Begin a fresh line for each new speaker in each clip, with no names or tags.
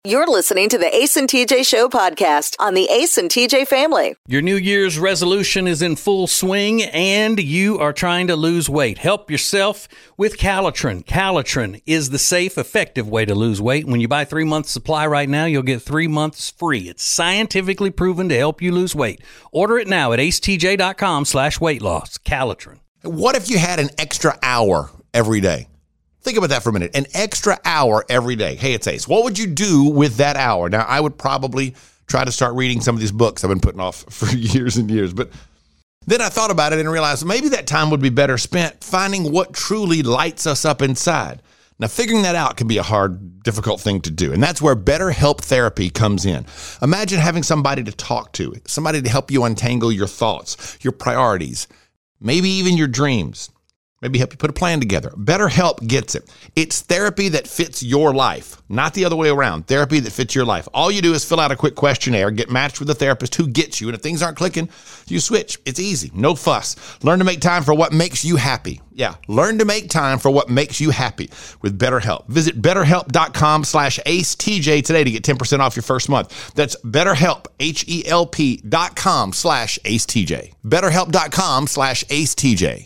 You're listening to the Ace and TJ Show podcast on the Ace and TJ family.
Your New Year's resolution is in full swing and you are trying to lose weight. Help yourself with Calitrin. Calitrin is the safe, effective way to lose weight. When you buy 3 months supply right now, you'll get 3 months free. It's scientifically proven to help you lose weight. Order it now at acetj.com/weight loss. Calitrin.
What if you had an extra hour every day? Think about that for a minute. An extra hour every day. Hey, it's Ace. What would you do with that hour? Now, I would probably try to start reading some of these books I've been putting off for years and years. But then I thought about it and realized maybe that time would be better spent finding what truly lights us up inside. Now, figuring that out can be a hard, difficult thing to do. And that's where BetterHelp therapy comes in. Imagine having somebody to talk to, somebody to help you untangle your thoughts, your priorities, maybe even your dreams. Maybe help you put a plan together. BetterHelp gets it. It's therapy that fits your life, not the other way around. Therapy that fits your life. All you do is fill out a quick questionnaire, get matched with a therapist who gets you, and if things aren't clicking, you switch. It's easy. No fuss. Learn to make time for what makes you happy. Yeah, learn to make time for what makes you happy with BetterHelp. Visit BetterHelp.com/AceTJ today to get 10% off your first month. That's BetterHelp, HELP.com/AceTJ. BetterHelp.com/AceTJ.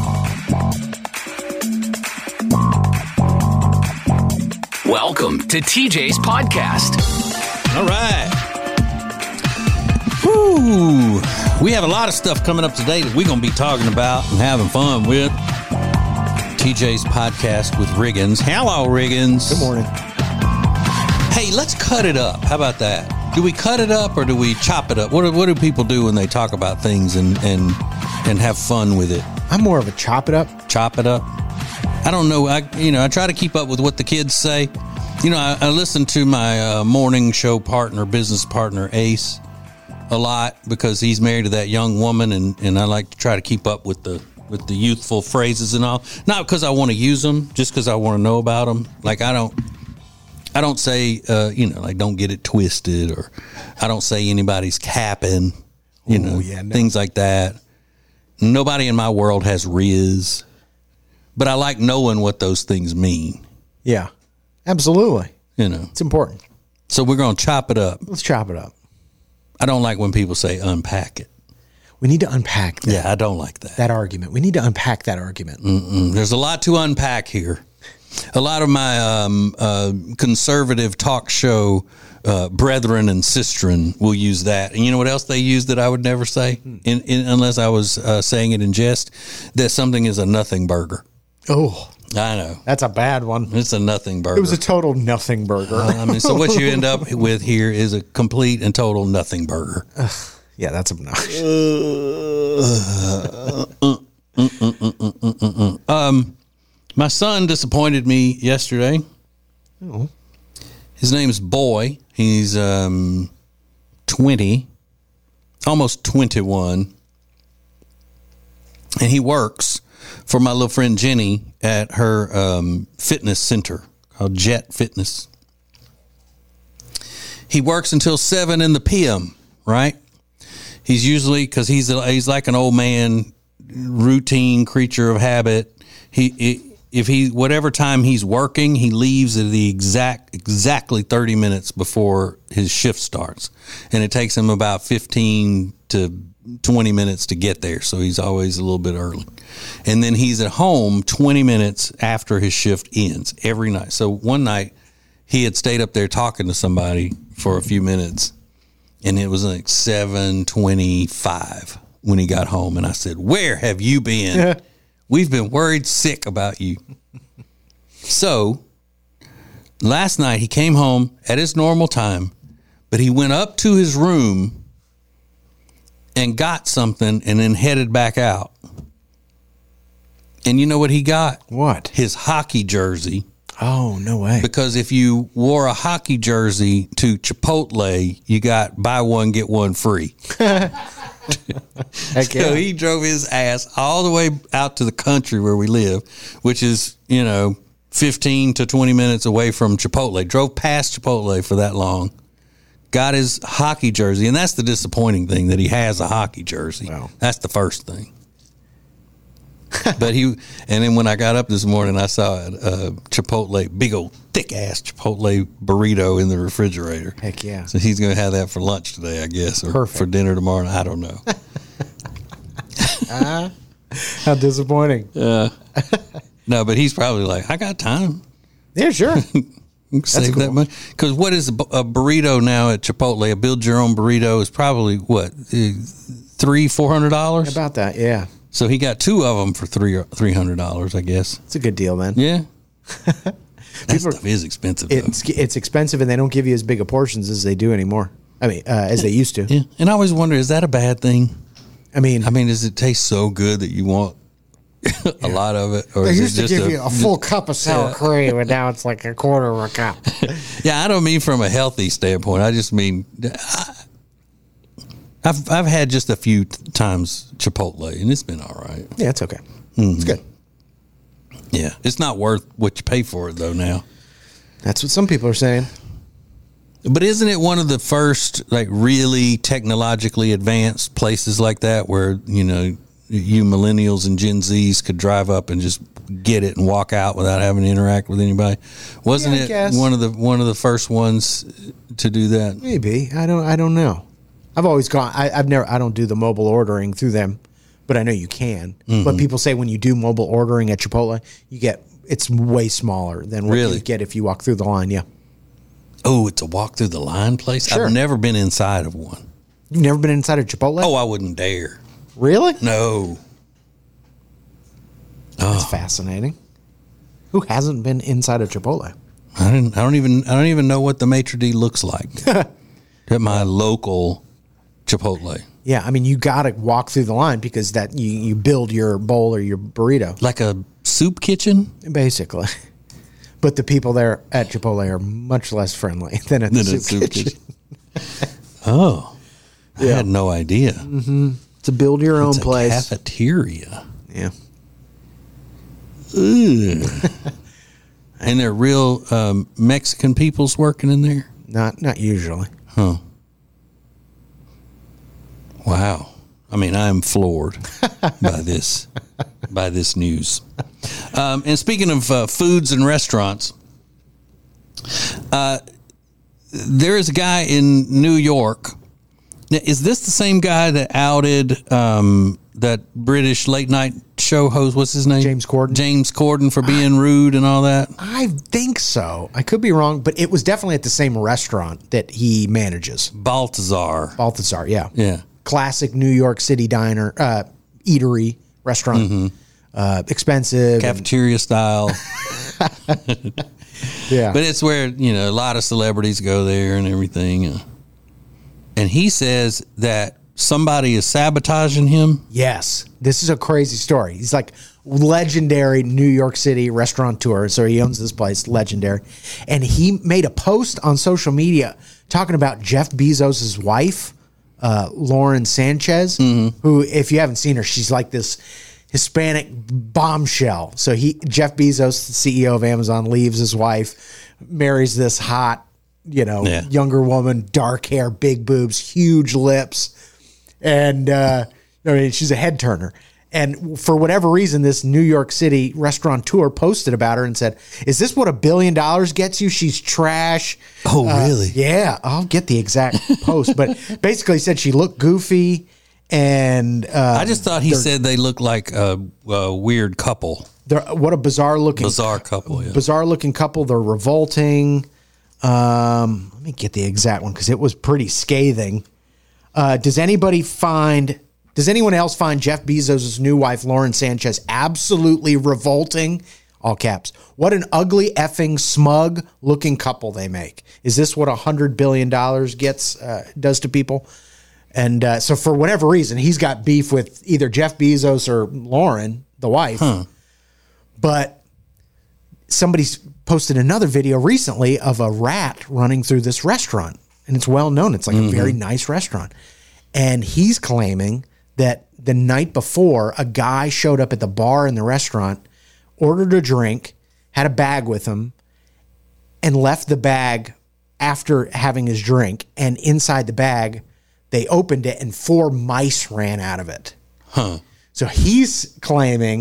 Welcome to TJ's podcast.
All right. Woo. We have a lot of stuff coming up today that we're going to be talking about and having fun with. TJ's podcast with Riggins. Hello, Riggins.
Good morning.
Hey, let's cut it up. How about that? Do we cut it up or do we chop it up? What do people do when they talk about things and have fun with it?
I'm more of a chop it up.
Chop it up? I don't know. I try to keep up with what the kids say. I listen to my morning show partner, business partner, Ace, a lot because he's married to that young woman, and I like to try to keep up with the youthful phrases and all. Not because I want to use them, just because I want to know about them. Like I don't say, like don't get it twisted, or I don't say anybody's capping, things like that. Nobody in my world has Riz. But I like knowing what those things mean.
Yeah, absolutely.
It's
important.
So we're going to chop it up.
Let's chop it up.
I don't like when people say unpack it.
We need to unpack that.
Yeah, I don't like that.
That argument. We need to unpack that argument.
There's a lot to unpack here. A lot of my conservative talk show brethren and sistren will use that. And you know what else they use that I would never say, unless I was saying it in jest? That something is a nothing burger.
Oh,
I know.
That's a bad one.
It's a nothing burger.
It was a total nothing burger.
So what you end up with here is a complete and total nothing burger.
Yeah, that's obnoxious.
My son disappointed me yesterday.
Oh.
His name's Boy. He's 20, almost 21. And he works for my little friend Jenny at her fitness center called Jet Fitness. He works until 7 p.m., right? He's usually, because he's like an old man, routine creature of habit. Whatever time he's working, he leaves at the exactly 30 minutes before his shift starts. And it takes him about 15 to 20 minutes to get there. So he's always a little bit early. And then he's at home 20 minutes after his shift ends every night. So one night he had stayed up there talking to somebody for a few minutes, and it was like 7:25 when he got home. And I said, "Where have you been? We've been worried sick about you." So last night he came home at his normal time, but he went up to his room and got something and then headed back out. And you know what he got?
What?
His hockey jersey.
Oh, no way.
Because if you wore a hockey jersey to Chipotle, you got buy one, get one free. So he drove his ass all the way out to the country where we live, which is, 15 to 20 minutes away from Chipotle. Drove past Chipotle for that long. Got his hockey jersey. And that's the disappointing thing, that he has a hockey jersey.
Wow.
That's the first thing. But and then when I got up this morning, I saw a Chipotle, big old thick ass Chipotle burrito in the refrigerator.
Heck yeah.
So he's going to have that for lunch today, I guess, or
Perfect.
for dinner tomorrow. I don't know.
How disappointing.
No, but he's probably like, I got time.
Yeah, sure.
Save
cool.
that money. Because what is a burrito now at Chipotle? A build your own burrito is probably what, $300-$400?
About that, yeah.
So he got two of them for $300, I guess.
It's a good deal, man.
Yeah. That stuff is expensive, though.
It's expensive, and they don't give you as big of portions as they do anymore. I mean, as they used to.
Yeah. And I always wonder, is that a bad thing?
I mean,
does it taste so good that you want a lot of it? Or
They
is
used
it
to
just
give you a full cup of sour cream, and now it's like a quarter of a cup.
Yeah, I don't mean from a healthy standpoint. I just mean I've had just a few times Chipotle, and it's been all right.
yeah, it's okay.
Mm-hmm.
It's good.
Yeah, it's not worth what you pay for it though now.
That's what some people are saying.
But isn't it one of the first like really technologically advanced places like that where you millennials and Gen Zs could drive up and just get it and walk out without having to interact with anybody? Wasn't
Yeah, I
it
guess.
one of the first ones to do that?
Maybe. I don't know. I've always gone. I don't do the mobile ordering through them, but I know you can.
Mm-hmm.
But people say when you do mobile ordering at Chipotle, it's way smaller than what
Really?
you get if you walk through the line. Yeah.
Oh, it's a walk through the line place?
Sure.
I've never been inside of one.
You've never been inside of Chipotle?
Oh, I wouldn't dare.
really?
No.
That's fascinating. Who hasn't been inside of Chipotle?
I don't even know what the maitre d' looks like at my local Chipotle.
Yeah, I mean, you got to walk through the line because that you build your bowl or your burrito,
Like a soup kitchen?
basically. But the people there at Chipotle are much less friendly than at the
Than a
soup
soup
kitchen.
Oh. I had no idea.
To build your own
It's a
place.
cafeteria.
Yeah.
Ugh. And they're real Mexican peoples working in there?
Not usually.
Huh. Wow. I mean, I'm floored by this news. And speaking of foods and restaurants, there is a guy in New York. Now, is this the same guy that outed that British late night show host? What's his name?
James Corden.
James Corden for being rude and all that.
I think so. I could be wrong, but it was definitely at the same restaurant that he manages.
Balthazar.
Balthazar, yeah.
Yeah.
Classic New York City diner, eatery, restaurant. Expensive.
Cafeteria style.
Yeah.
But it's where, a lot of celebrities go there and everything. And he says that somebody is sabotaging him.
Yes. This is a crazy story. He's like legendary New York City restaurateur. So he owns this place, legendary. And he made a post on social media talking about Jeff Bezos' wife, Lauren Sanchez, who, if you haven't seen her, she's like this Hispanic bombshell. So Jeff Bezos, the CEO of Amazon, leaves his wife, marries this hot, younger woman, dark hair, big boobs, huge lips. And she's a head turner. And for whatever reason, this New York City restaurateur posted about her and said, "Is this what $1 billion gets you? She's trash."
Oh, really?
Yeah, I'll get the exact post. But basically said she looked goofy. And
I just thought he said they look like a weird couple.
What a bizarre looking
couple. Yeah.
Bizarre looking couple. They're revolting. Let me get the exact one because it was pretty scathing. Does anyone else find Jeff Bezos' new wife, Lauren Sanchez, absolutely revolting? All caps. What an ugly, effing, smug looking couple they make. Is this what $100 billion does to people? And so for whatever reason, he's got beef with either Jeff Bezos or Lauren, the wife. But somebody's posted another video recently of a rat running through this restaurant. And it's well known. It's like a very nice restaurant. And he's claiming that the night before, a guy showed up at the bar in the restaurant, ordered a drink, had a bag with him, and left the bag after having his drink. And inside the bag, they opened it and 4 mice ran out of it. So he's claiming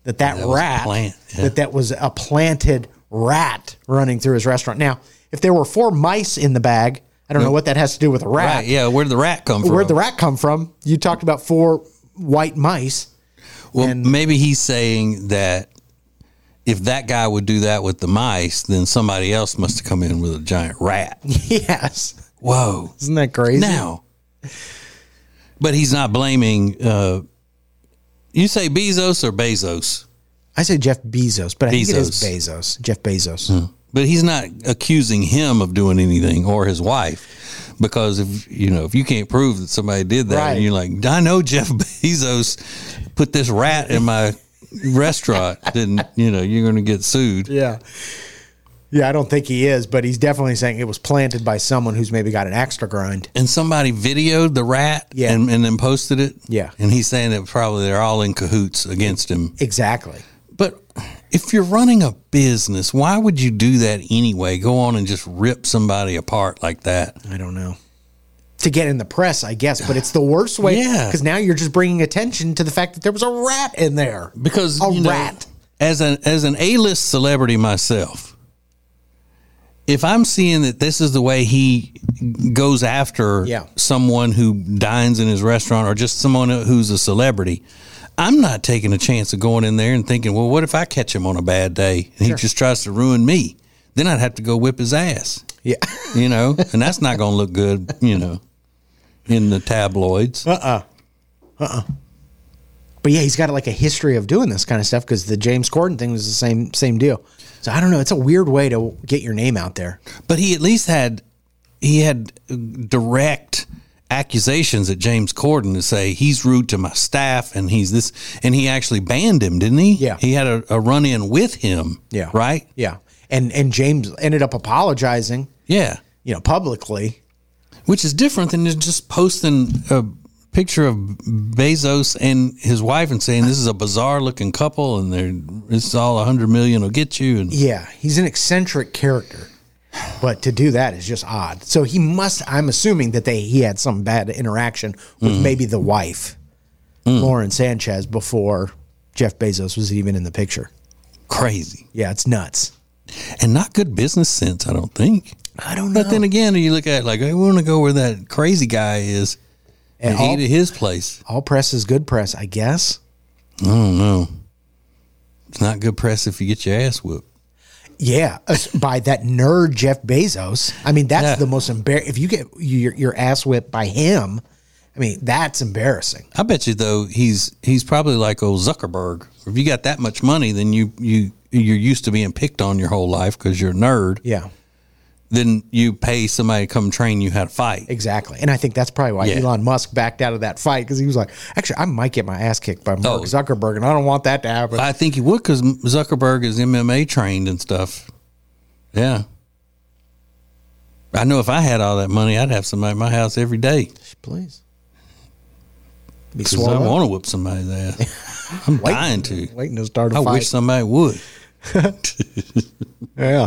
that
was
rat,
a plant, yeah.
that was a planted rat running through his restaurant. Now, if there were 4 mice in the bag, I don't know what that has to do with a rat.
Right, yeah, where'd the rat come from?
Where'd the rat come from? You talked about 4 white mice.
Well, maybe he's saying that if that guy would do that with the mice, then somebody else must have come in with a giant rat.
Yes.
Whoa.
Isn't that crazy?
Now, but he's not blaming, you say Bezos or Bezos?
I say Jeff Bezos, but I think it is
Bezos.
Bezos. Jeff Bezos.
But he's not accusing him of doing anything or his wife, because if you can't prove that somebody did that,
Right.
and you're like, I know Jeff Bezos put this rat in my restaurant, then you're going to get sued.
Yeah. Yeah, I don't think he is, but he's definitely saying it was planted by someone who's maybe got an extra grind.
And somebody videoed the rat,
Yeah.
and then posted it.
Yeah.
And he's saying that probably they're all in cahoots against him.
Exactly.
But if you're running a business, why would you do that anyway? Go on and just rip somebody apart like that.
I don't know. To get in the press, I guess, but it's the worst way.
Yeah.
Because now you're just bringing attention to the fact that there was a rat in there.
Because
A rat.
as an A-list celebrity myself, if I'm seeing that this is the way he goes after
Yeah.
someone who dines in his restaurant or just someone who's a celebrity, I'm not taking a chance of going in there and thinking, well, what if I catch him on a bad day and he just tries to ruin me? Then I'd have to go whip his ass,
Yeah.
and that's not going to look good, in the tabloids.
But yeah, he's got like a history of doing this kind of stuff because the James Corden thing was the same deal. So I don't know. It's a weird way to get your name out there.
But he at least had direct accusations at James Corden to say he's rude to my staff and he's this, and he actually banned him, didn't he?
Yeah.
He had a run in with him.
Yeah.
Right?
Yeah. And James ended up apologizing,
Yeah.
publicly.
Which is different than just posting a picture of Bezos and his wife and saying this is a bizarre looking couple and it's all 100 million will get you. And
Yeah. He's an eccentric character. But to do that is just odd. So I'm assuming that he had some bad interaction with maybe the wife, Lauren Sanchez, before Jeff Bezos was even in the picture.
crazy.
Yeah, it's nuts.
And not good business sense, I don't think.
I don't know.
But then again, you look at it like, I want to go where that crazy guy is and eat at his place.
All press is good press, I guess.
I don't know. It's not good press if you get your ass whooped.
Yeah, by that nerd Jeff Bezos. I mean, that's
Yeah.
the most embarrassing. If you get your ass whipped by him, I mean, that's embarrassing.
I bet you though he's probably like old Zuckerberg. If you got that much money, then you're used to being picked on your whole life because you're a nerd.
Yeah,
Then you pay somebody to come train you how to fight.
exactly. And I think that's probably why
Yeah.
Elon Musk backed out of that fight because he was like, actually, I might get my ass kicked by Mark
Oh.
Zuckerberg, and I don't want that to happen.
I think he would because Zuckerberg is MMA trained and stuff. Yeah. I know if I had all that money, I'd have somebody at my house every day.
Please. Be
Because I
swallowed.
want to whip somebody's ass. I'm dying to.
Waiting to start a
I
fight.
wish somebody would.
Yeah.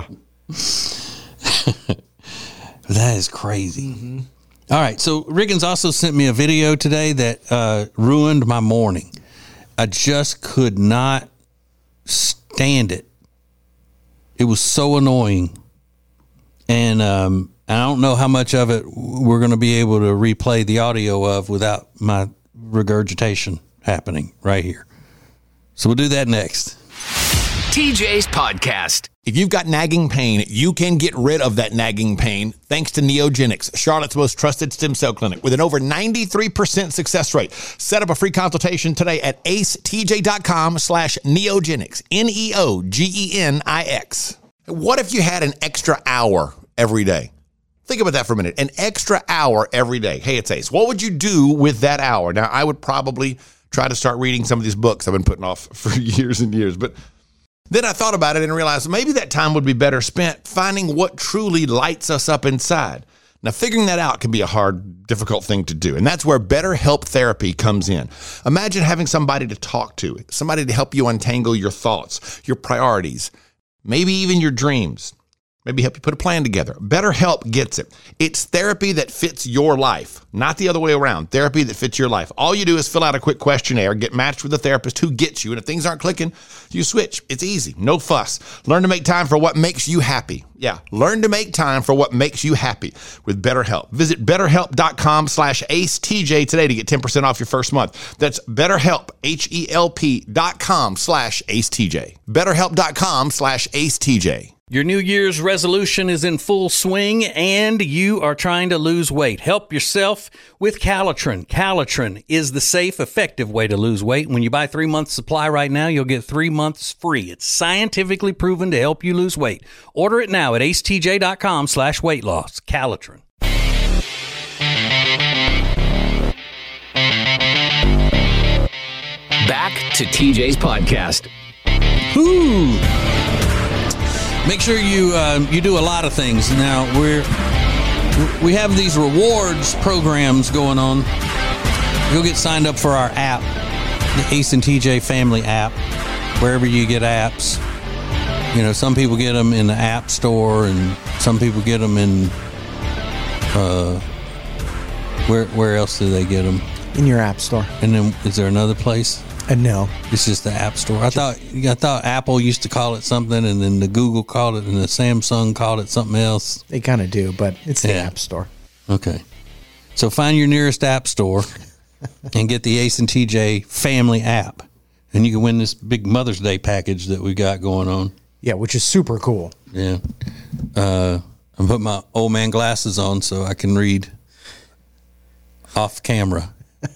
That is crazy. All right. So Riggins also sent me a video today that ruined my morning. I just could not stand it. It was so annoying. And I don't know how much of it we're going to be able to replay the audio of without my regurgitation happening right here. So we'll do that next.
TJ's Podcast.
If you've got nagging pain, you can get rid of that nagging pain thanks to Neogenics, Charlotte's most trusted stem cell clinic with an over 93% success rate. Set up a free consultation today at acetj.com/neogenics, Neogenix. What if you had an extra hour every day? Think about that for a minute. An extra hour every day. Hey, it's Ace. What would you do with that hour? Now, I would probably try to start reading some of these books I've been putting off for years and years, but then I thought about it and realized maybe that time would be better spent finding what truly lights us up inside. Now, figuring that out can be a hard, difficult thing to do, and that's where BetterHelp Therapy comes in. Imagine having somebody to talk to, somebody to help you untangle your thoughts, your priorities, maybe even your dreams. maybe help you put a plan together. BetterHelp gets it. It's therapy that fits your life, not the other way around. Therapy that fits your life. All you do is fill out a quick questionnaire, get matched with a therapist who gets you, and if things aren't clicking, you switch. It's easy, no fuss. Learn to make time for what makes you happy. Yeah, learn to make time for what makes you happy with BetterHelp. Visit BetterHelp.com/AceTJ today to get 10% off your first month. That's BetterHelp, HELP.com/AceTJ. BetterHelp.com/AceTJ.
Your New Year's resolution is in full swing and you are trying to lose weight. Help yourself with Calitrin. Calitrin is the safe, effective way to lose weight. When you buy 3 months supply right now, you'll get 3 months free. It's scientifically proven to help you lose weight. Order it now at acetj.com/weight loss. Calitrin.
Back to TJ's podcast.
Ooh. Make sure you do a lot of things. Now we have these rewards programs going on. Go get signed up for our app, the Ace and TJ Family app, wherever you get apps. You know, some people get them in the App Store, and some people get them in where else do they get them?
In your app store.
And then is there another place?
No.
It's just the App Store. I thought Apple used to call it something, and then the Google called it, and the Samsung called it something else.
They kind of do, but it's the App Store.
Okay. So find your nearest App Store and get the Ace and TJ Family app, and you can win this big Mother's Day package that we got going on.
Yeah, which is super cool.
Yeah. I'm putting my old man glasses on so I can read off camera.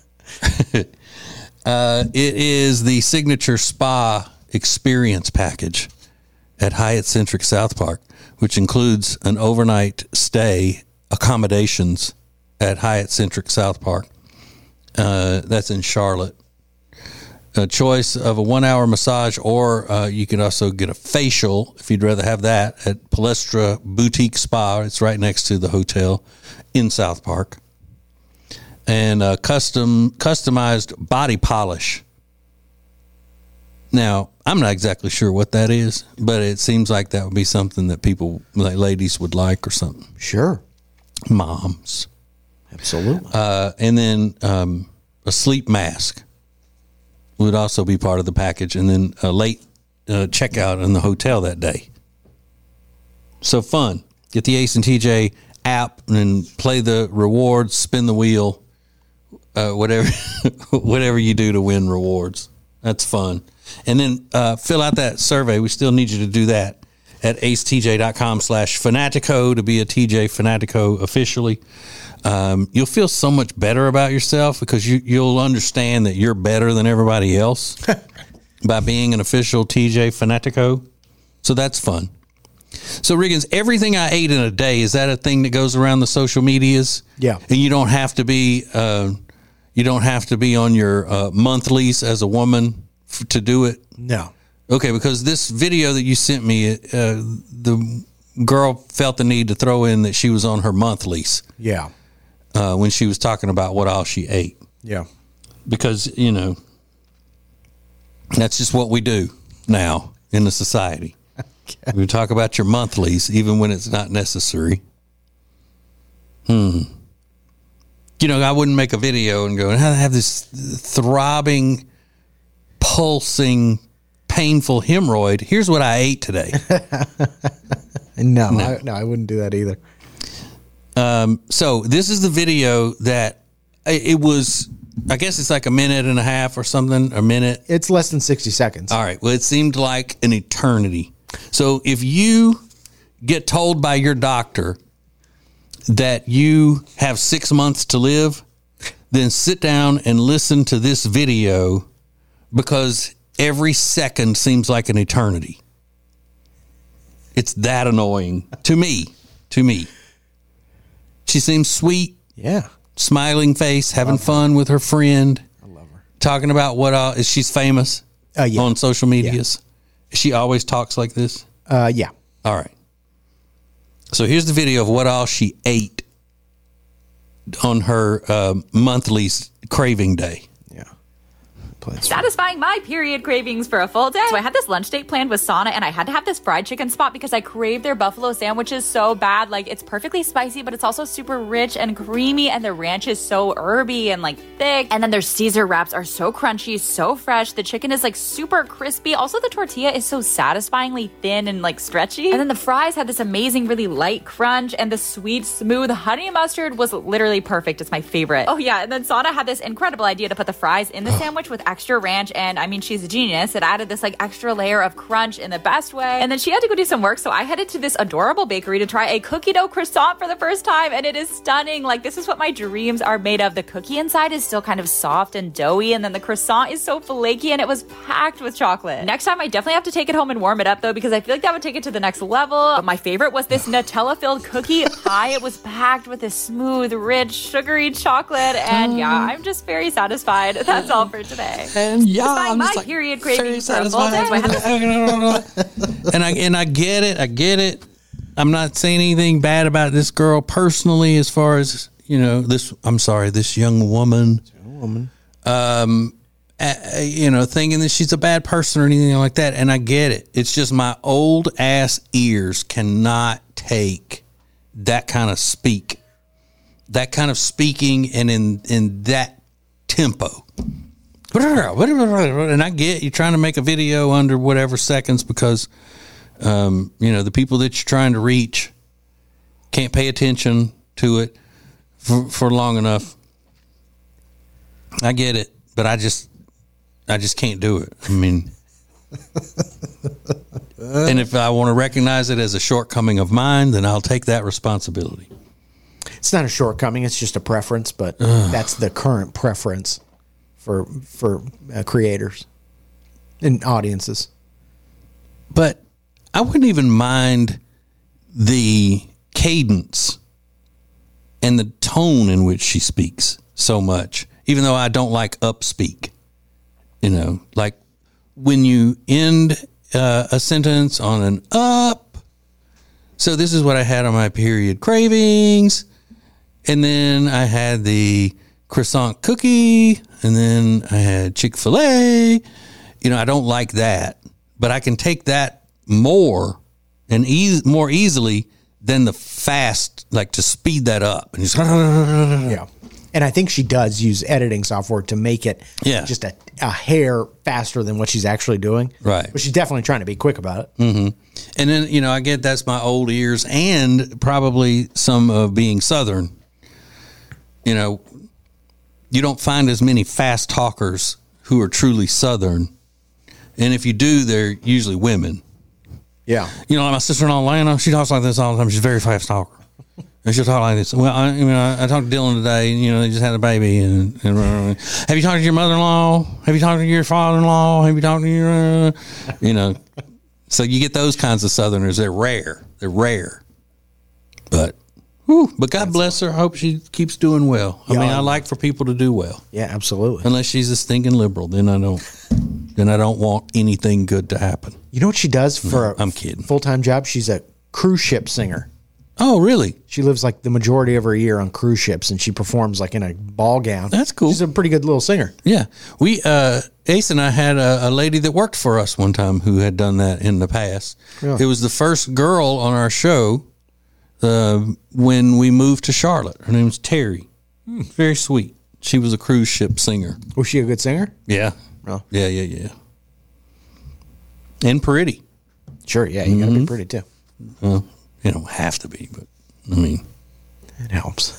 It is the signature spa experience package at Hyatt Centric South Park, which includes an overnight stay accommodations at Hyatt Centric South Park. That's in Charlotte. A choice of a 1-hour massage, or you can also get a facial if you'd rather have that at Palestra Boutique Spa. It's right next to the hotel in South Park. And customized body polish. Now, I'm not exactly sure what that is, but it seems like that would be something that people, like ladies, would like or something.
Sure.
Moms.
Absolutely.
And then a sleep mask would also be part of the package, and then a late checkout in the hotel that day. So fun. Get the Ace and TJ app and play the rewards, spin the wheel. Whatever you do to win rewards. That's fun. And then fill out that survey. We still need you to do that at acetj.com/Fanatico to be a TJ Fanatico officially. You'll feel so much better about yourself because you'll understand that you're better than everybody else by being an official TJ Fanatico. So that's fun. So, Riggins, everything I ate in a day, is that a thing that goes around the social medias?
Yeah.
And you don't have to be on your monthlies as a woman to do it?
No.
Okay, because this video that you sent me, the girl felt the need to throw in that she was on her monthlies.
Yeah.
When she was talking about what all she ate.
Yeah.
Because, you know, that's just what we do now in the society. Okay. We talk about your monthlies, even when it's not necessary. You know, I wouldn't make a video and go, I have this throbbing, pulsing, painful hemorrhoid. Here's what I ate today.
No, I wouldn't do that either.
So this is the video that it was, I guess it's like a minute and a half or something, a minute.
It's less than 60 seconds.
All right. Well, it seemed like an eternity. So if you get told by your doctor that you have 6 months to live, then sit down and listen to this video because every second seems like an eternity. It's that annoying to me. She seems sweet.
Yeah.
Smiling face, having fun with her friend.
I love her.
Talking about what all, she's famous
yeah.
on social medias. Yeah. She always talks like this?
Yeah.
All right. So here's the video of what all she ate on her monthly craving day.
Yeah.
Satisfying my period cravings for a full day. So I had this lunch date planned with Sana, and I had to have this fried chicken spot because I crave their buffalo sandwiches so bad. Like, it's perfectly spicy, but it's also super rich and creamy, and the ranch is so herby and like thick. And then their Caesar wraps are so crunchy, so fresh. The chicken is like super crispy. Also, the tortilla is so satisfyingly thin and like stretchy. And then the fries had this amazing, really light crunch, and the sweet, smooth honey mustard was literally perfect. It's my favorite. Oh yeah, and then Sana had this incredible idea to put the fries in the sandwich with extra ranch, and I mean, she's a genius. It added this like extra layer of crunch in the best way. And then she had to go do some work, so I headed to this adorable bakery to try a cookie dough croissant for the first time, and it is stunning. Like, this is what my dreams are made of. The cookie inside is still kind of soft and doughy, and then the croissant is so flaky, and it was packed with chocolate. Next time, I definitely have to take it home and warm it up, though, because I feel like that would take it to the next level. But my favorite was this Nutella-filled cookie pie. It was packed with this smooth, rich, sugary chocolate, and yeah, I'm just very satisfied. That's all for today.
And yeah,
I'm my
like
period cravings for a full day. So I had to-
and I get it. I get it. I'm not saying anything bad about this girl personally, as far as, you know, this young woman. You know, thinking that she's a bad person or anything like that. And I get it. It's just my old ass ears cannot take that kind of speaking, and in that tempo. And I get you trying to make a video under whatever seconds because, you know, the people that you're trying to reach can't pay attention to it for long enough. I get it, but I just can't do it. I mean, and if I want to recognize it as a shortcoming of mine, then I'll take that responsibility.
It's not a shortcoming. It's just a preference, but that's the current preference for creators and audiences.
But I wouldn't even mind the cadence and the tone in which she speaks so much, even though I don't like upspeak. You know, like when you end a sentence on an up. So this is what I had on my period cravings. And then I had the croissant cookie. And then I had Chick-fil-A. You know, I don't like that. But I can take that more and more easily than the fast, like to speed that up. And just,
yeah. And I think she does use editing software to make it just a hair faster than what she's actually doing.
Right.
But she's definitely trying to be quick about it.
Mm-hmm. And then, you know, I get that's my old ears and probably some of being Southern. You know, you don't find as many fast talkers who are truly Southern. And if you do, they're usually women.
Yeah.
You know, like my sister-in-law, Lana, she talks like this all the time. She's a very fast talker. And she'll talk like this. Well, I talked to Dylan today, and, you know, they just had a baby. And have you talked to your mother-in-law? Have you talked to your father-in-law? Have you talked to your, you know. So you get those kinds of Southerners. They're rare. But God bless her. I hope she keeps doing well. I mean, I like for people to do well.
Yeah, absolutely.
Unless she's a stinking liberal, then I don't want anything good to happen.
You know what she does for
I'm kidding.
Full-time job? She's a cruise ship singer.
Oh, really?
She lives like the majority of her year on cruise ships, and she performs like in a ball gown.
That's cool.
She's a pretty good little singer.
Yeah. We, Ace and I had a lady that worked for us one time who had done that in the past. Yeah. It was the first girl on our show when we moved to Charlotte. Her name was Terry. Very sweet. She was a cruise ship singer.
Was she a good singer?
Yeah.
Oh.
Yeah. And pretty.
Sure, yeah. You got to be pretty, too.
Well, you don't have to be, but, I mean.
It helps.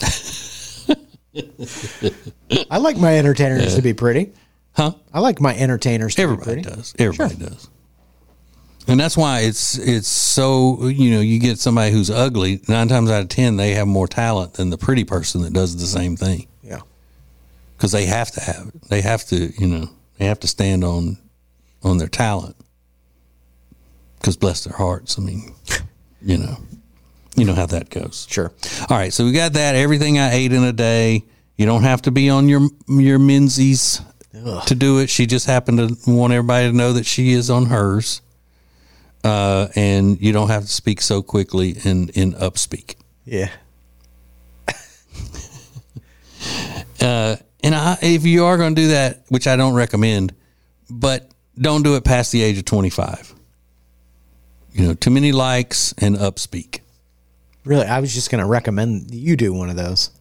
I like my entertainers to be pretty.
Huh?
I like my entertainers to
Everybody
be pretty.
does. Everybody does. And that's why it's so, you know, you get somebody who's ugly, 9 times out of 10, they have more talent than the pretty person that does the same thing.
Yeah.
Because they have to have it. They have to, you know, they have to stand on their talent. Because bless their hearts, I mean, you know how that goes.
Sure.
All right, so we got that. Everything I ate in a day. You don't have to be on your Menzies to do it. She just happened to want everybody to know that she is on hers. And you don't have to speak so quickly in upspeak.
Yeah.
And And if you are going to do that, which I don't recommend, but don't do it past the age of 25. Too many likes and upspeak.
Really, I was just going to recommend you do one of those.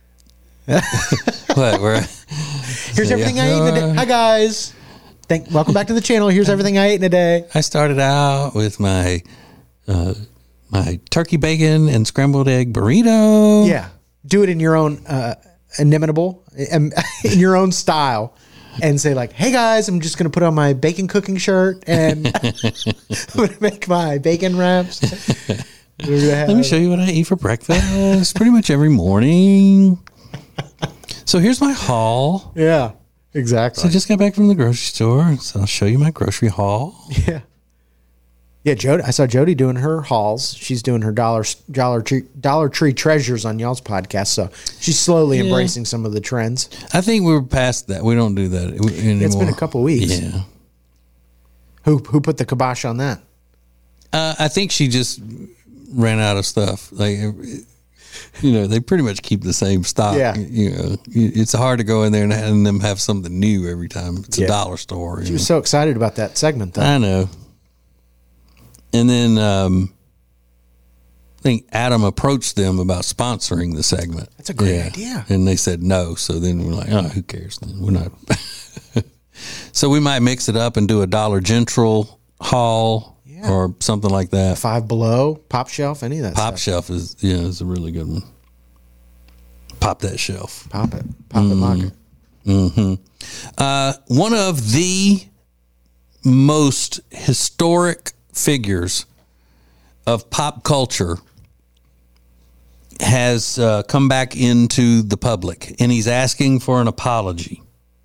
What?
Here's everything I ate in a day. Hi, guys. Welcome back to the channel. Here's everything I ate in a day.
I started out with my turkey bacon and scrambled egg burrito.
Yeah. Do it in your own inimitable, in your own style. And say like, hey guys, I'm just going to put on my bacon cooking shirt and I'm going to make my bacon wraps.
Let me show you what I eat for breakfast pretty much every morning. So here's my haul.
Yeah, exactly.
So I just got back from the grocery store. So I'll show you my grocery haul.
Yeah. Yeah, Jody. I saw Jody doing her hauls. She's doing her Dollar Tree Treasures on y'all's podcast. So she's slowly embracing some of the trends.
I think we're past that. We don't do that anymore.
It's been a couple weeks.
Yeah.
Who put the kibosh on that?
I think she just ran out of stuff. Like, they pretty much keep the same stock.
Yeah.
It's hard to go in there and them have something new every time. It's a dollar store.
She was so excited about that segment, though.
I know. And then I think Adam approached them about sponsoring the segment.
That's a great idea.
And they said no. So then we're like, oh, who cares? We're not. So we might mix it up and do a Dollar General haul or something like that.
Five Below, Pop Shelf, any of that
Pop
stuff.
Shelf is a really good one. Pop that shelf.
Pop it. Pop it, lock it.
Mm-hmm. One of the most historic figures of pop culture has come back into the public, and he's asking for an apology.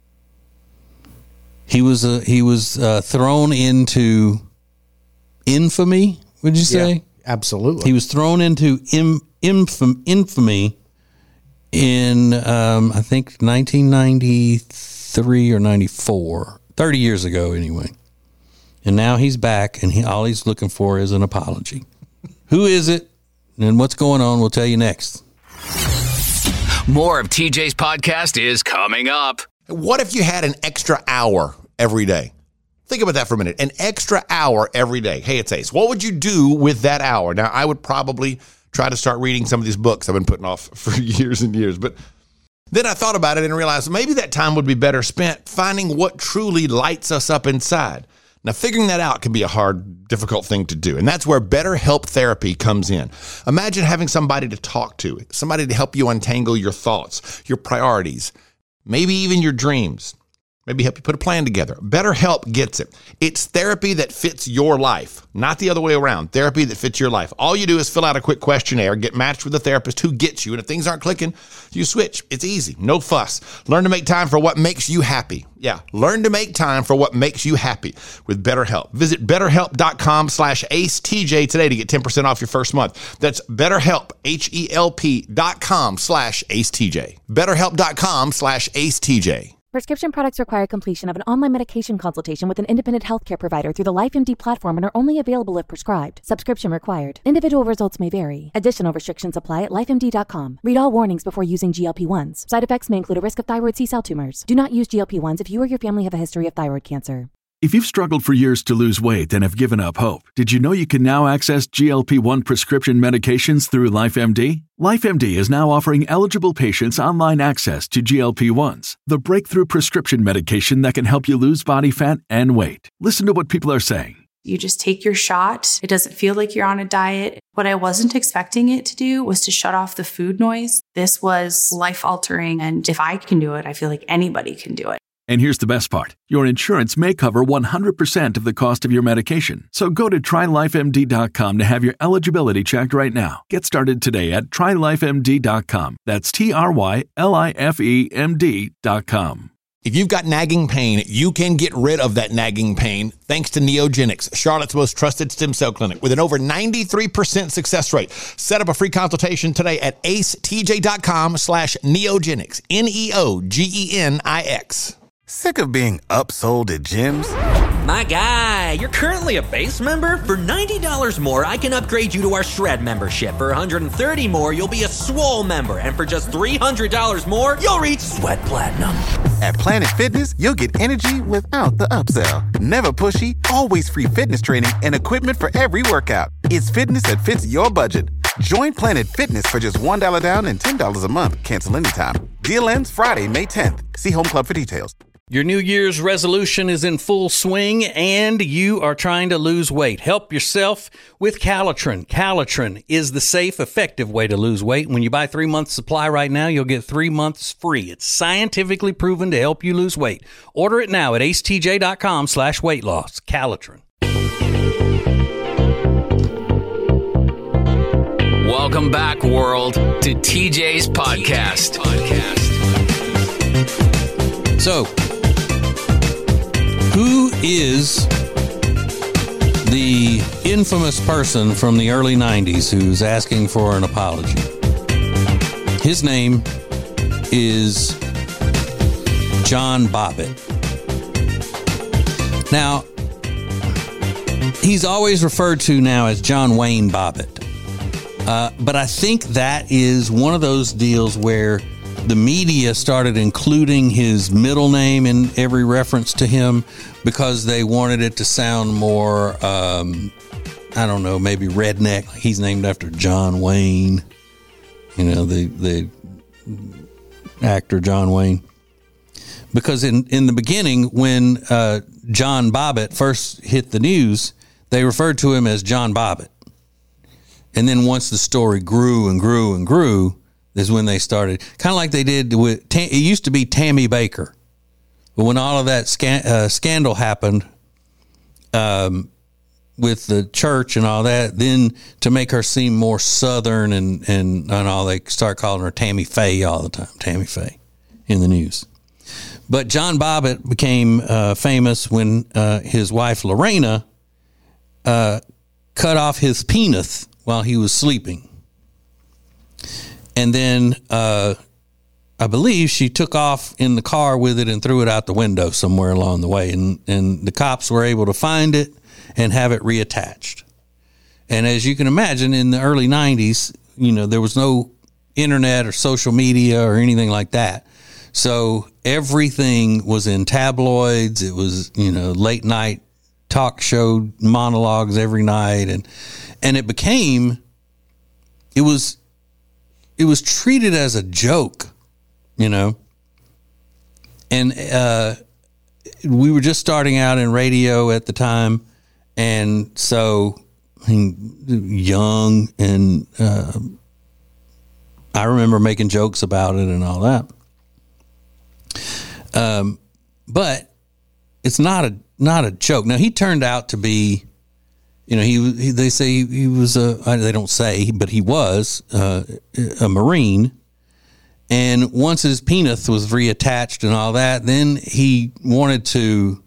He was thrown into infamy. Would you say?
Yeah, absolutely.
He was thrown into infamy in I think 1993 or 94, 30 years ago anyway. And now he's back, and all he's looking for is an apology. Who is it, and what's going on? We'll tell you next.
More of TJ's podcast is coming up.
What if you had an extra hour every day? Think about that for a minute. An extra hour every day. Hey, it's Ace. What would you do with that hour? Now, I would probably try to start reading some of these books I've been putting off for years and years. But then I thought about it and realized maybe that time would be better spent finding what truly lights us up inside. Now, figuring that out can be a hard, difficult thing to do. And that's where BetterHelp therapy comes in. Imagine having somebody to talk to, somebody to help you untangle your thoughts, your priorities, maybe even your dreams. Maybe help you put a plan together. BetterHelp gets it. It's therapy that fits your life, not the other way around. Therapy that fits your life. All you do is fill out a quick questionnaire, get matched with a therapist who gets you, and if things aren't clicking, you switch. It's easy. No fuss. Learn to make time for what makes you happy. Yeah, learn to make time for what makes you happy with BetterHelp. Visit BetterHelp.com/AceTJ today to get 10% off your first month. That's BetterHelp, HELP.com/AceTJ. BetterHelp.com/AceTJ.
Prescription products require completion of an online medication consultation with an independent healthcare provider through the LifeMD platform and are only available if prescribed. Subscription required. Individual results may vary. Additional restrictions apply at lifemd.com. Read all warnings before using GLP-1s. Side effects may include a risk of thyroid C-cell tumors. Do not use GLP-1s if you or your family have a history of thyroid cancer.
If you've struggled for years to lose weight and have given up hope, did you know you can now access GLP-1 prescription medications through LifeMD? LifeMD is now offering eligible patients online access to GLP-1s, the breakthrough prescription medication that can help you lose body fat and weight. Listen to what people are saying.
You just take your shot. It doesn't feel like you're on a diet. What I wasn't expecting it to do was to shut off the food noise. This was life-altering, and if I can do it, I feel like anybody can do it.
And here's the best part. Your insurance may cover 100% of the cost of your medication. So go to TryLifeMD.com to have your eligibility checked right now. Get started today at TryLifeMD.com. That's TryLifeMD.com.
If you've got nagging pain, you can get rid of that nagging pain thanks to Neogenics, Charlotte's most trusted stem cell clinic with an over 93% success rate. Set up a free consultation today at acetj.com/Neogenics, Neogenics.
Sick of being upsold at gyms?
My guy, you're currently a base member? For $90 more, I can upgrade you to our Shred membership. For $130 more, you'll be a Swole member. And for just $300 more, you'll reach Sweat Platinum.
At Planet Fitness, you'll get energy without the upsell. Never pushy, always free fitness training and equipment for every workout. It's fitness that fits your budget. Join Planet Fitness for just $1 down and $10 a month. Cancel anytime. Deal ends Friday, May 10th. See Home Club for details.
Your New Year's resolution is in full swing and you are trying to lose weight. Help yourself with Calitrin. Calitrin is the safe, effective way to lose weight. When you buy 3 months supply right now, you'll get 3 months free. It's scientifically proven to help you lose weight. Order it now at acetj.com/weight loss. Calitrin.
Welcome back, world, to TJ's podcast.
So, who is the infamous person from the early 90s who's asking for an apology? His name is John Bobbitt. Now, he's always referred to now as John Wayne Bobbitt. But I think that is one of those deals where the media started including his middle name in every reference to him because they wanted it to sound more, I don't know, maybe redneck. He's named after John Wayne, you know, the actor John Wayne. Because in the beginning, when John Bobbitt first hit the news, they referred to him as John Bobbitt. And then once the story grew and grew and grew, is when they started, kind of like they did with, it used to be Tammy Baker. But when all of that scandal happened with the church and all that, then to make her seem more Southern and all, they start calling her Tammy Faye all the time, Tammy Faye in the news. But John Bobbitt became famous when his wife Lorena cut off his penis while he was sleeping. And then I believe she took off in the car with it and threw it out the window somewhere along the way. And the cops were able to find it and have it reattached. And as you can imagine, in the early 90s, you know, there was no internet or social media or anything like that. So everything was in tabloids. It was, you know, late night talk show monologues every night. And it became, it was treated as a joke, you know, and we were just starting out in radio at the time. And so young and I remember making jokes about it and all that. But it's not a joke. Now, he turned out to be, you know, they say he was they don't say, but he was a Marine. And once his penis was reattached and all that, then he wanted to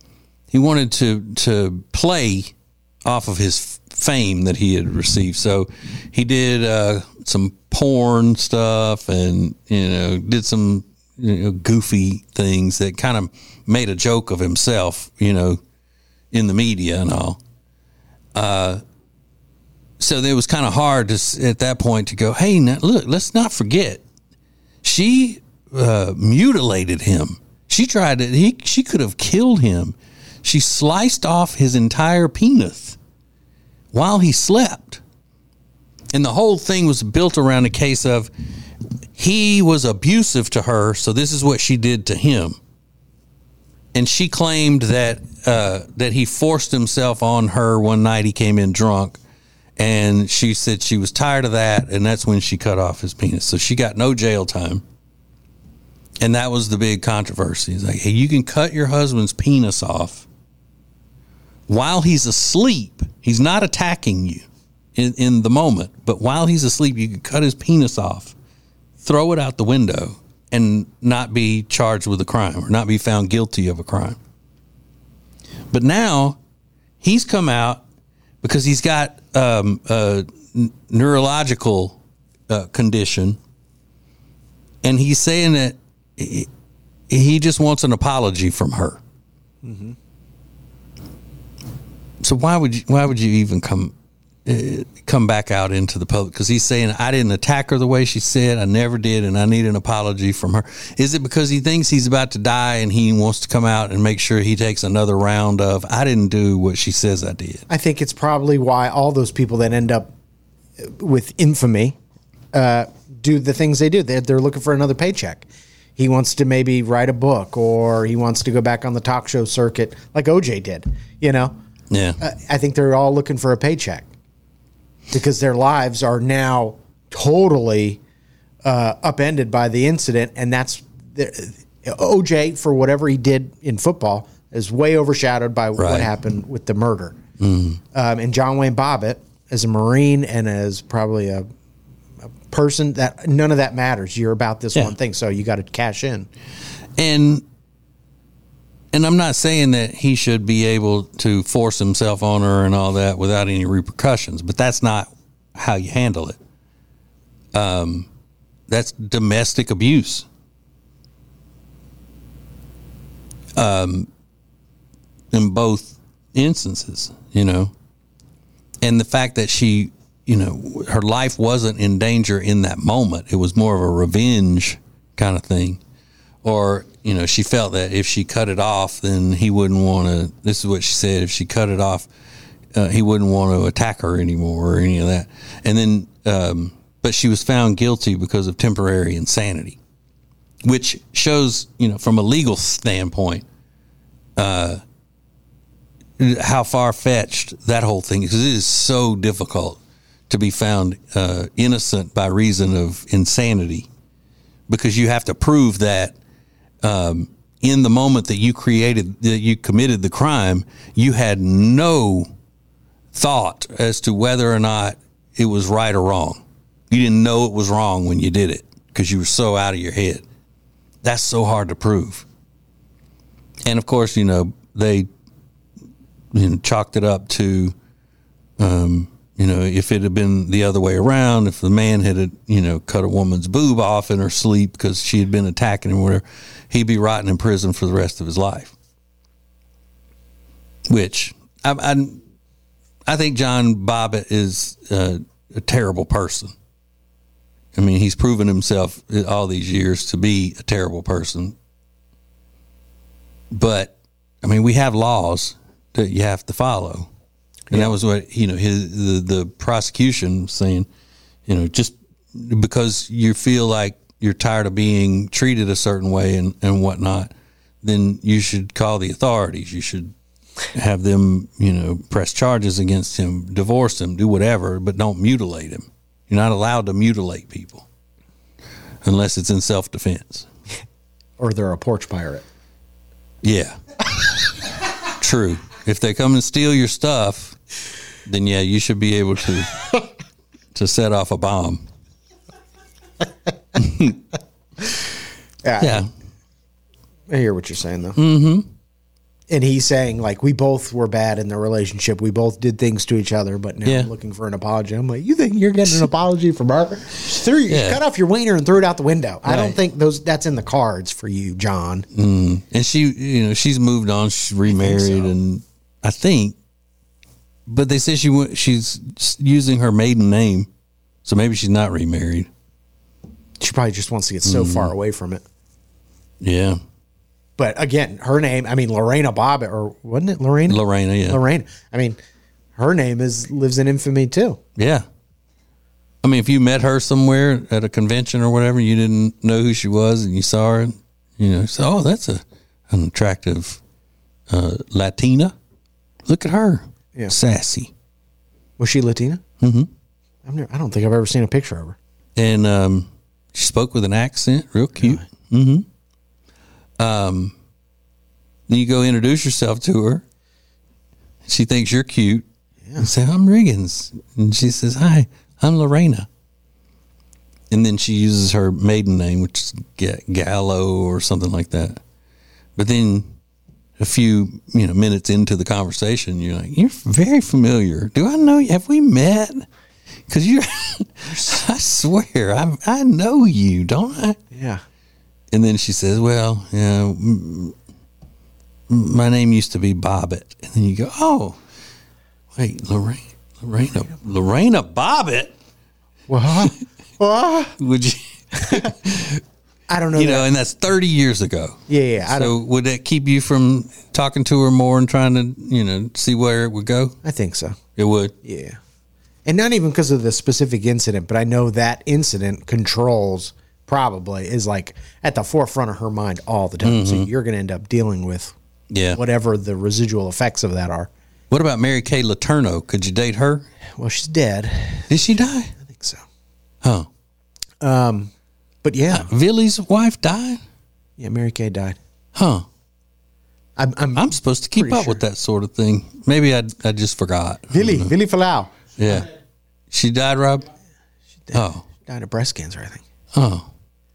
play off of his fame that he had received. So he did some porn stuff and, you know, did some, you know, goofy things that kind of made a joke of himself, you know, in the media and all. So it was kind of hard to, at that point, to go, hey, now, look, let's not forget, she mutilated him. She tried to, she could have killed him. She sliced off his entire penis while he slept. And the whole thing was built around a case of he was abusive to her, so this is what she did to him. And she claimed that he forced himself on her one night. He came in drunk, and she said she was tired of that, and that's when she cut off his penis. So she got no jail time. And that was the big controversy. It's like, hey, you can cut your husband's penis off while he's asleep. He's not attacking you in the moment, but while he's asleep, you can cut his penis off, throw it out the window, and not be charged with a crime or not be found guilty of a crime. But now he's come out because he's got a neurological condition, and he's saying that he just wants an apology from her.
Mm-hmm.
So why would you even come back out into the public? Because he's saying, I didn't attack her the way she said, I never did, and I need an apology from her. Is it because he thinks he's about to die and he wants to come out and make sure he takes another round of, I didn't do what she says I did?
I think it's probably why all those people that end up with infamy do the things they do. They're looking for another paycheck. He wants to maybe write a book, or he wants to go back on the talk show circuit like OJ did,
Yeah.
I think they're all looking for a paycheck because their lives are now totally upended by the incident. And that's OJ, for whatever he did in football, is way overshadowed by what happened with the murder. And John Wayne Bobbitt, as a Marine and as probably a person, that none of that matters. You're about this one thing, so you got to cash in.
And I'm not saying that he should be able to force himself on her and all that without any repercussions, but that's not how you handle it. That's domestic abuse. In both instances, and the fact that she, her life wasn't in danger in that moment. It was more of a revenge kind of thing. Or, she felt that if she cut it off, then he wouldn't want to, this is what she said, if she cut it off, he wouldn't want to attack her anymore or any of that. And then, but she was found guilty because of temporary insanity, which shows, from a legal standpoint, how far-fetched that whole thing is. Because it is so difficult to be found innocent by reason of insanity, because you have to prove that in the moment that you committed the crime, you had no thought as to whether or not it was right or wrong. You didn't know it was wrong when you did it because you were so out of your head. That's so hard to prove. And of course, they chalked it up to, if it had been the other way around, if the man had, cut a woman's boob off in her sleep because she had been attacking him or whatever, he'd be rotting in prison for the rest of his life. Which I think John Bobbitt is a terrible person. I mean, he's proven himself all these years to be a terrible person. But, I mean, we have laws that you have to follow. And that was what, the prosecution saying, just because you feel like you're tired of being treated a certain way and whatnot, then you should call the authorities. You should have them, press charges against him, divorce him, do whatever, but don't mutilate him. You're not allowed to mutilate people unless it's in self-defense.
Or they're a porch pirate.
Yeah. True. If they come and steal your stuff, then you should be able to set off a bomb.
Yeah. I hear what you're saying, though.
Mm-hmm.
And he's saying, like, we both were bad in the relationship. We both did things to each other, but now I'm looking for an apology. I'm like, you think you're getting an apology from her? Cut off your wiener and threw it out the window. Right. I don't think that's in the cards for you, John.
And she, she's moved on. She's remarried, and I think, but they say she's using her maiden name, so maybe she's not remarried.
She probably just wants to get so far away from it.
Yeah.
But again, her name, I mean, Lorena Bobbitt, or wasn't it Lorena?
Lorena, yeah.
Lorena. I mean, her name lives in infamy too.
Yeah. I mean, if you met her somewhere at a convention or whatever, you didn't know who she was and you saw her, so, that's an attractive Latina. Look at her.
Yeah.
Sassy.
Was she Latina?
Mm-hmm.
I don't think I've ever seen a picture of her.
And she spoke with an accent, real cute. Really? Mm-hmm. Then you go introduce yourself to her. She thinks you're cute. Yeah. You say, I'm Riggins. And she says, hi, I'm Lorena. And then she uses her maiden name, which is Gallo or something like that. But then a few minutes into the conversation, you're like, you're very familiar. Do I know you? Have we met? Because I swear, I know you, don't I?
Yeah.
And then she says, well, my name used to be Bobbitt. And then you go, oh, wait, Lorena Bobbitt?
What?
Would you?
I don't know.
And that's 30 years ago.
Yeah.
So would that keep you from talking to her more and trying to, see where it would go?
I think so.
It would?
Yeah. And not even because of the specific incident, but I know that incident probably is like at the forefront of her mind all the time. So you're going to end up dealing with whatever the residual effects of that are.
What about Mary Kay Letourneau? Could you date her?
Well, she's dead.
Did she die?
I think so.
Oh.
But yeah.
Vili's wife died?
Yeah, Mary Kay died.
Huh.
I'm
supposed to keep up with that sort of thing. Maybe I just forgot.
Vili Falau.
Yeah. She died, Rob?
She died of breast cancer, I think.
Oh.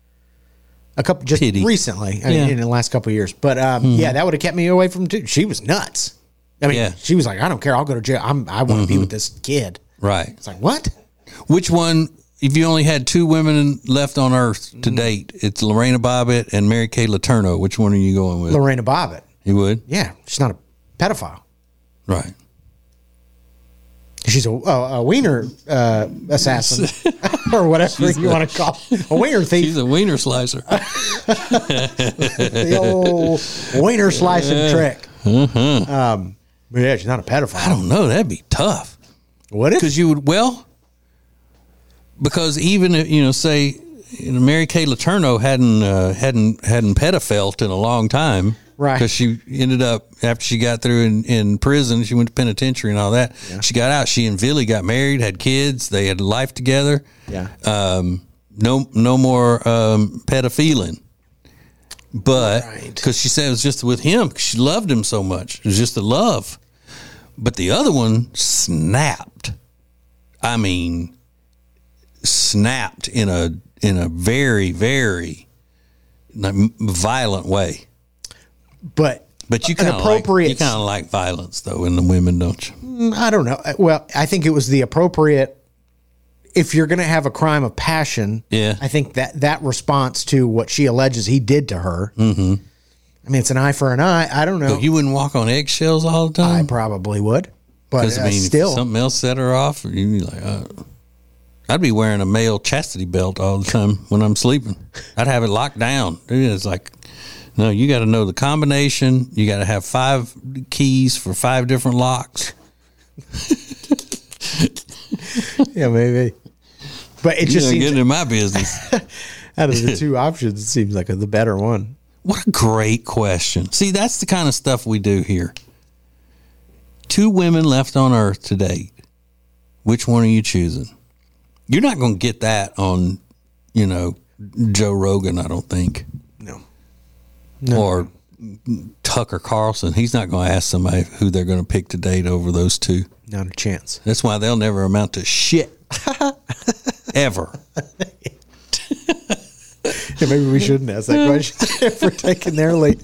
Recently, in the last couple of years. But that would have kept me away from she was nuts. I mean, she was like, I don't care, I'll go to jail. I want to be with this kid.
Right.
It's like, what?
Which one, if you only had two women left on earth to date, it's Lorena Bobbitt and Mary Kay Letourneau. Which one are you going with?
Lorena Bobbitt.
You would?
Yeah. She's not a pedophile.
Right.
She's a wiener assassin or whatever you want to call it. A wiener thief.
She's a wiener slicer.
The old wiener slicing trick. But yeah, she's not a pedophile.
I don't know. That'd be tough.
What if?
Because you would, because even if, say, Mary Kay Letourneau hadn't pedophiled in a long time.
Right.
Because she ended up, after she got through in prison, she went to penitentiary and all that. Yeah. She got out. She and Vili got married, had kids. They had life together.
Yeah.
No more pedophiling. But because she said it was just with him, because she loved him so much. It was just the love. But the other one snapped. I mean, snapped in a very, very violent way.
But
you kind of like violence though in the women, don't you?
I don't know. Well, I think it was the appropriate. If you're going to have a crime of passion, I think that response to what she alleges he did to her. Mm-hmm. I mean, it's an eye for an eye. I don't know.
But you wouldn't walk on eggshells all the time.
I probably would, but
if
still,
something else set her off, you'd be like, I'd be wearing a male chastity belt all the time when I'm sleeping. I'd have it locked down. It's like. No, you got to know the combination. You got to have 5 keys for 5 different locks.
Yeah, maybe. But it just seems
getting in my business.
Out of the two options, it seems like the better one.
What a great question. See, that's the kind of stuff we do here. 2 women left on earth to date. Which one are you choosing? You're not going to get that on, Joe Rogan, I don't think.
No.
Or Tucker Carlson. He's not going to ask somebody who they're going to pick to date over those 2.
Not a chance.
That's why they'll never amount to shit. Ever.
Yeah, maybe we shouldn't ask that question if we're taking their lead.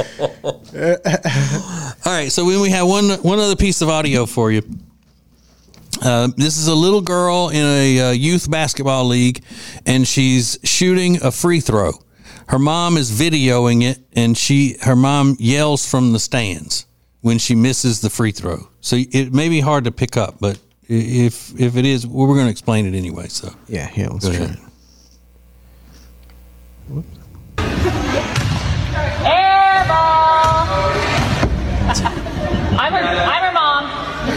All right, so we have one other piece of audio for you. This is a little girl in a youth basketball league, and she's shooting a free throw. Her mom is videoing it, and her mom yells from the stands when she misses the free throw. So it may be hard to pick up, but if it is, we're going to explain it anyway. So
yeah, let's try it.
Air ball. I'm her mom. It's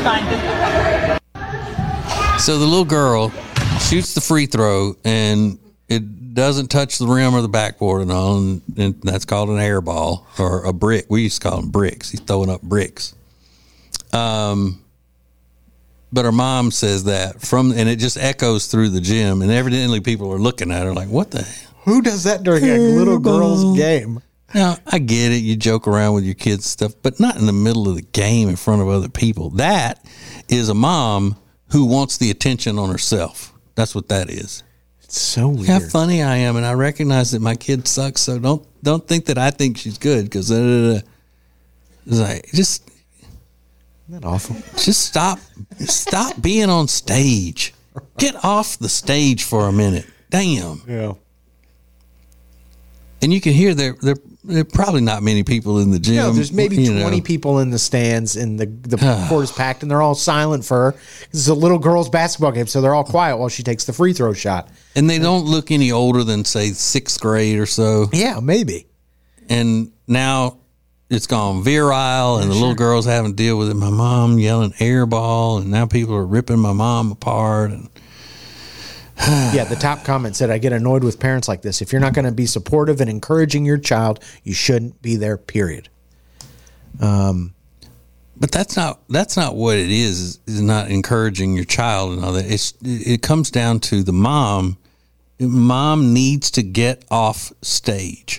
fine.
So the little girl shoots the free throw, and it doesn't touch the rim or the backboard and all, and that's called an air ball or a brick. We used to call them bricks. He's throwing up bricks. But her mom says that and it just echoes through the gym, and evidently people are looking at her like, what the hell?
Who does that during a little girl's game?
Now, I get it. You joke around with your kids and stuff, but not in the middle of the game in front of other people. That is a mom who wants the attention on herself. That's what that is.
It's so weird.
How funny I am, and I recognize that my kid sucks. So don't think that I think she's good because it's like just
isn't that awful.
Just stop being on stage. Get off the stage for a minute. Damn.
Yeah.
And you can hear there are probably not many people in the gym.
No, there's maybe 20 people in the stands, and the court is packed, and they're all silent for her. This is a little girl's basketball game, so they're all quiet while she takes the free throw shot.
And they don't look any older than, say, 6th grade or so.
Yeah, maybe.
And now it's gone virile, and the little girl's having to deal with it. My mom yelling air ball, and now people are ripping my mom apart. And
yeah, the top comment said, I get annoyed with parents like this. If you're not going to be supportive and encouraging your child, you shouldn't be there, period.
But that's not what it is not encouraging your child and all that. It comes down to the mom. Mom needs to get off stage.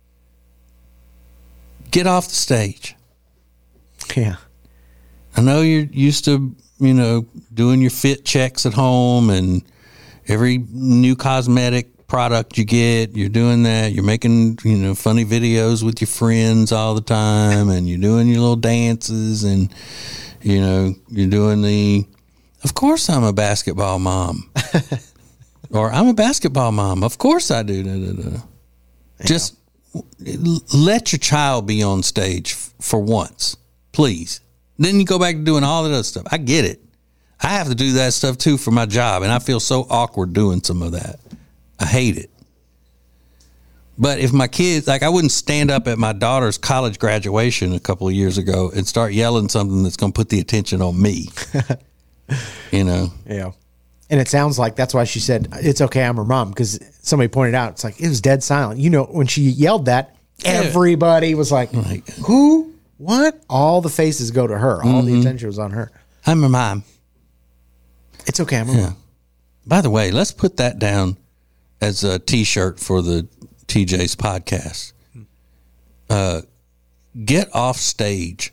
Get off the stage.
Yeah.
I know you're used to, doing your fit checks at home, and every new cosmetic product you get, you're doing that. You're making, funny videos with your friends all the time, and you're doing your little dances, and, you're doing of course I'm a basketball mom. Or I'm a basketball mom. Of course I do. Yeah. Just let your child be on stage for once, please. Then you go back to doing all that other stuff. I get it. I have to do that stuff too for my job, and I feel so awkward doing some of that. I hate it. But if my kids, I wouldn't stand up at my daughter's college graduation a couple of years ago and start yelling something that's going to put the attention on me.
Yeah. And it sounds like that's why she said, it's okay, I'm her mom, because somebody pointed out, it's like, it was dead silent. When she yelled that, everybody was like, who? What? All the faces go to her. All the attention was on her.
I'm her mom.
It's okay, I'm her mom.
By the way, let's put that down as a T-shirt for the TJ's podcast. Get off stage.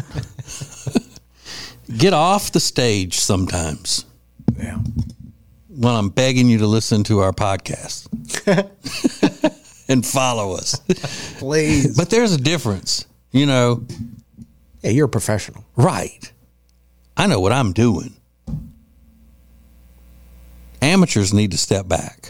Get off the stage sometimes.
Yeah.
Well, I'm begging you to listen to our podcast and follow us.
Please.
But there's a difference, Yeah,
you're a professional.
Right. I know what I'm doing. Amateurs need to step back.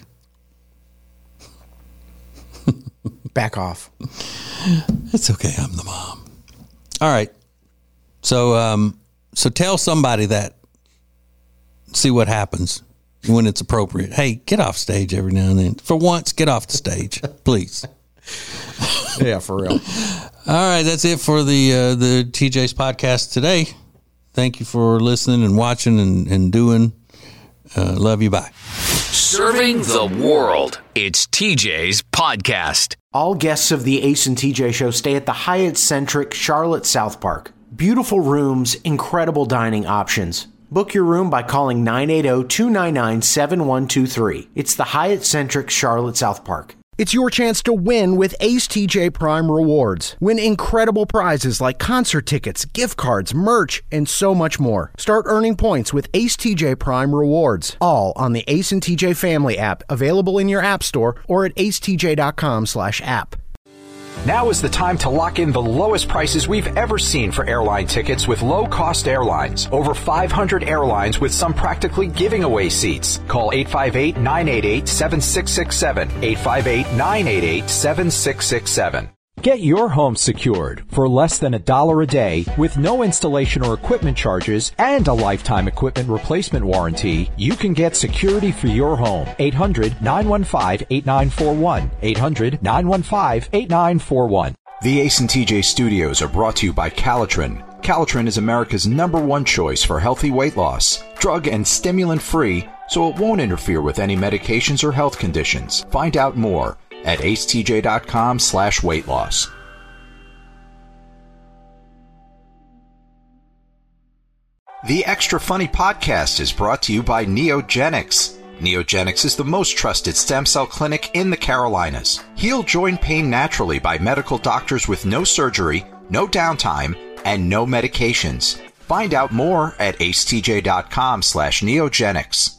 Back off.
It's okay. I'm the mom. All right. So tell somebody that. See what happens when it's appropriate. Hey, get off stage every now and then. For once, get off the stage, please.
Yeah, for real.
All right, that's it for the TJ's podcast today. Thank you for listening and watching and doing. Love you. Bye.
Serving the world. It's TJ's podcast.
All guests of the Ace and TJ show stay at the Hyatt Centric Charlotte South Park. Beautiful rooms, incredible dining options. Book your room by calling 980-299-7123. It's the Hyatt Centric Charlotte South Park. It's your chance to win with Ace TJ Prime Rewards. Win incredible prizes like concert tickets, gift cards, merch, and so much more. Start earning points with Ace TJ Prime Rewards. All on the Ace and TJ Family app, available in your app store or at acetj.com/app.
Now is the time to lock in the lowest prices we've ever seen for airline tickets with low-cost airlines. Over 500 airlines with some practically giving away seats. Call 858-988-7667. 858-988-7667. Get your home secured for less than $1 a day with no installation or equipment charges and a lifetime equipment replacement warranty. You can get security for your home. 800-915-8941. 800-915-8941.
The Ace and TJ Studios are brought to you by Calitrin. Calitrin is America's #1 choice for healthy weight loss. Drug and stimulant free, so it won't interfere with any medications or health conditions. Find out more at acetj.com/weight loss. The Extra Funny Podcast is brought to you by Neogenics. Neogenics is the most trusted stem cell clinic in the Carolinas. Heal joint pain naturally by medical doctors with no surgery, no downtime, and no medications. Find out more at acetj.com/neogenics.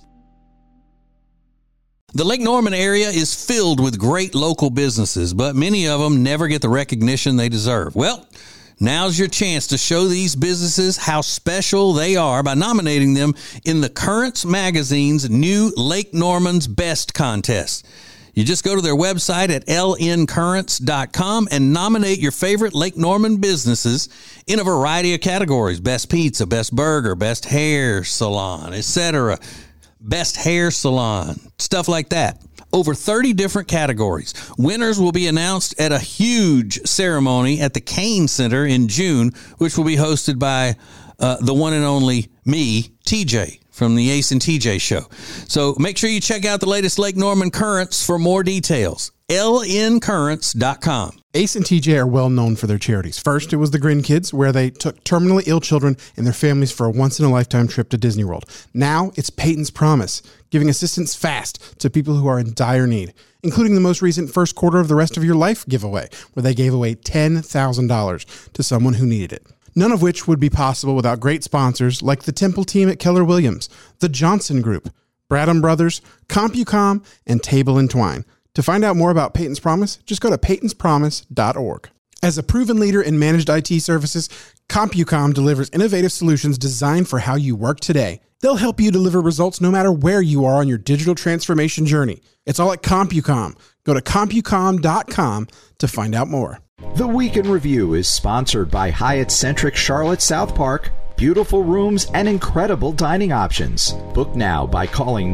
The Lake Norman area is filled with great local businesses, but many of them never get the recognition they deserve. Well, now's your chance to show these businesses how special they are by nominating them in the Currents Magazine's new Lake Norman's Best contest. You just go to their website at lncurrents.com and nominate your favorite Lake Norman businesses in a variety of categories. Best pizza, best burger, best hair salon, etc. Best hair salon, stuff like that. Over 30 different categories. Winners will be announced at a huge ceremony at the Kane Center in June, which will be hosted by the one and only me, TJ, from the Ace and TJ show. So make sure you check out the latest Lake Norman Currents for more details. lncurrents.com.
Ace and TJ are well known for their charities. First, it was the Grin Kids, where they took terminally ill children and their families for a once-in-a-lifetime trip to Disney World. Now, it's Peyton's Promise, giving assistance fast to people who are in dire need, including the most recent first quarter of the Rest of Your Life giveaway, where they gave away $10,000 to someone who needed it. None of which would be possible without great sponsors like the Temple team at Keller Williams, the Johnson Group, Bradham Brothers, CompuCom, and Table & Twine. To find out more about Peyton's Promise, just go to peytonspromise.org. As a proven leader in managed IT services, CompuCom delivers innovative solutions designed for how you work today. They'll help you deliver results no matter where you are on your digital transformation journey. It's all at CompuCom. Go to CompuCom.com to find out more.
The Week in Review is sponsored by Hyatt-centric Charlotte South Park. Beautiful rooms and incredible dining options. Book now by calling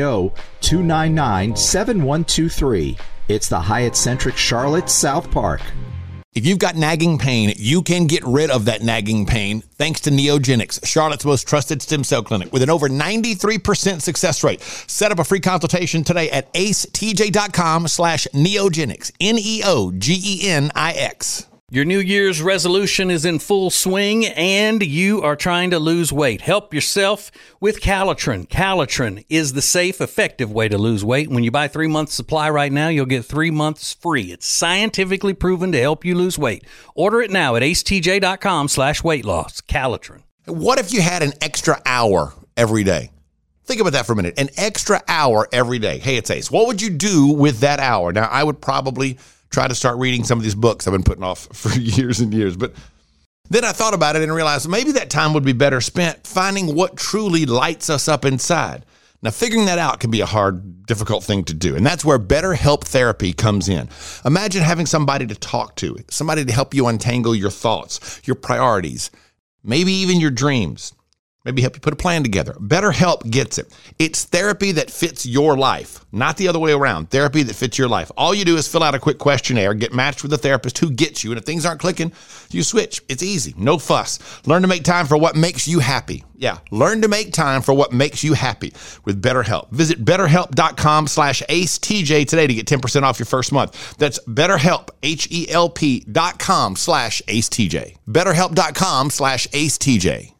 980-299-7123. It's the Hyatt-centric Charlotte South Park.
If you've got nagging pain, you can get rid of that nagging pain thanks to Neogenics, Charlotte's most trusted stem cell clinic with an over 93% success rate. Set up a free consultation today at acetj.com/neogenics, Neogenix.
Your New Year's resolution is in full swing and you are trying to lose weight. Help yourself with Calitrin. Calitrin is the safe, effective way to lose weight. When you buy 3 months supply right now, you'll get 3 months free. It's scientifically proven to help you lose weight. Order it now at acetj.com/weight loss. Calitrin.
What if you had an extra hour every day? Think about that for a minute. An extra hour every day. Hey, it's Ace. What would you do with that hour? Now, I would probably try to start reading some of these books I've been putting off for years and years. But then I thought about it and realized maybe that time would be better spent finding what truly lights us up inside. Now, figuring that out can be a hard, difficult thing to do. And that's where BetterHelp therapy comes in. Imagine having somebody to talk to, somebody to help you untangle your thoughts, your priorities, maybe even your dreams. Maybe help you put a plan together. BetterHelp gets it. It's therapy that fits your life, not the other way around. Therapy that fits your life. All you do is fill out a quick questionnaire, get matched with a therapist who gets you, and if things aren't clicking, you switch. It's easy. No fuss. Learn to make time for what makes you happy. Yeah, learn to make time for what makes you happy with BetterHelp. Visit BetterHelp.com/AceTJ today to get 10% off your first month. That's BetterHelp, HELP.com/AceTJ. BetterHelp.com/AceTJ.